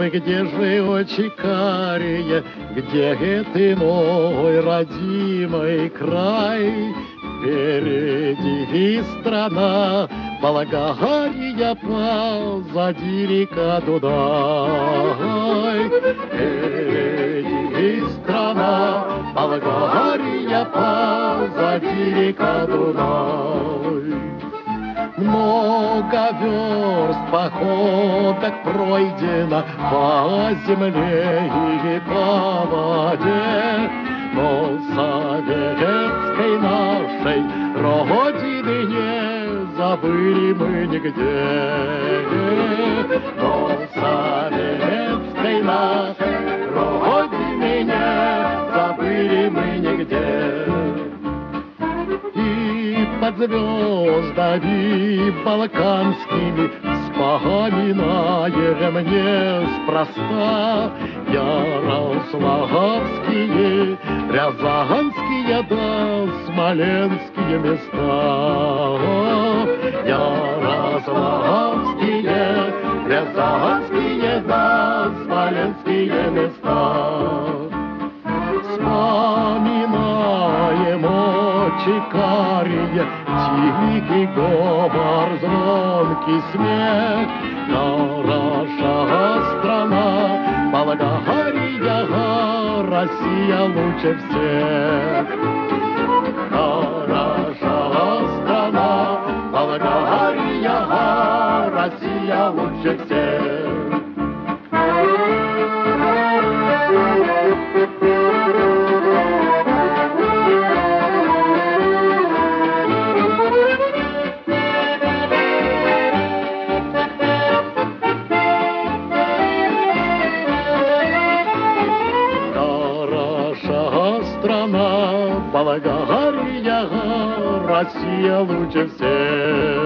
где же очи карие, где ты, мой родимый край? Впереди страна, Болгария, позади река Дунай. Впереди страна, Болгария, позади река Дунай. Много верст походок пройдено по земле и по воде, но советской нашей родины не забыли мы нигде. Но советской нашей родины не забыли мы нигде. И под звездами балканскими вспоминаем неспроста ярославские, рязанские да смоленские места. Ярославские, рязанские да смоленские места. Вспоминаем очи карие, тихий говор, звонкий смех. Хороша страна, Болгария, Россия лучше всех. Хороша страна, Болгария, Россия лучше всех. Болгария, Россия лучше всех.